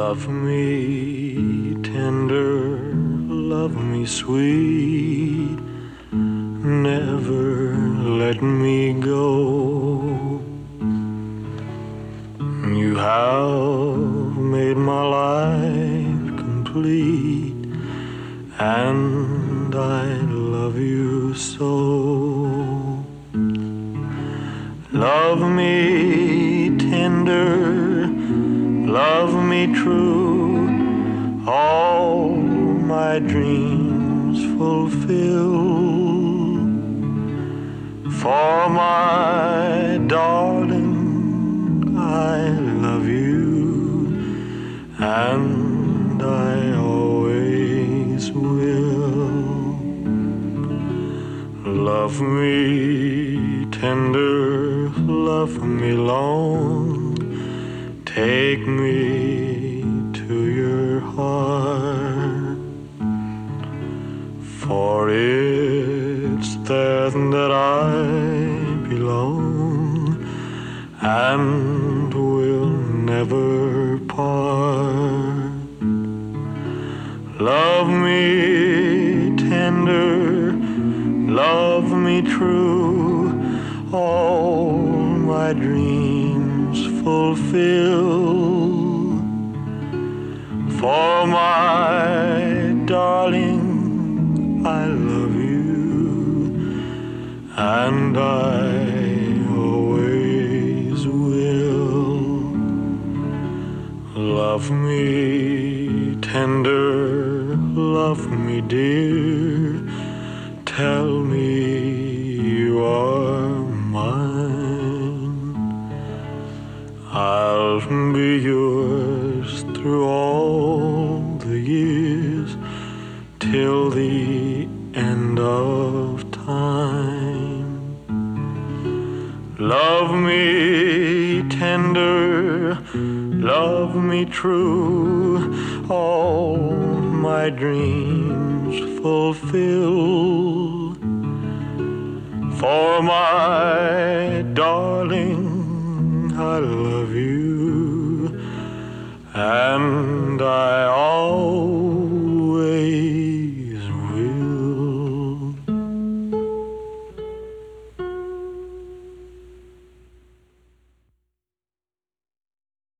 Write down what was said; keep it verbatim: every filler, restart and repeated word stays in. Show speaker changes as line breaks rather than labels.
Love me tender, love me sweet, never let me go. You have made my life complete, and I love you so. Love me tender, love me true, all my dreams fulfill. For my darling, I love you, and I always will. Love me tender, love me long, take me to your heart, for it's there that I belong and will never part. Love me tender, love me true, all my dreams fulfill. For my darling, I love you, and I always will. Love me tender, love me dear, tell me you are mine. I'll be yours through all the years, till the end of time. Love me tender, love me true, all my dreams fulfill. For my darling, I love you, and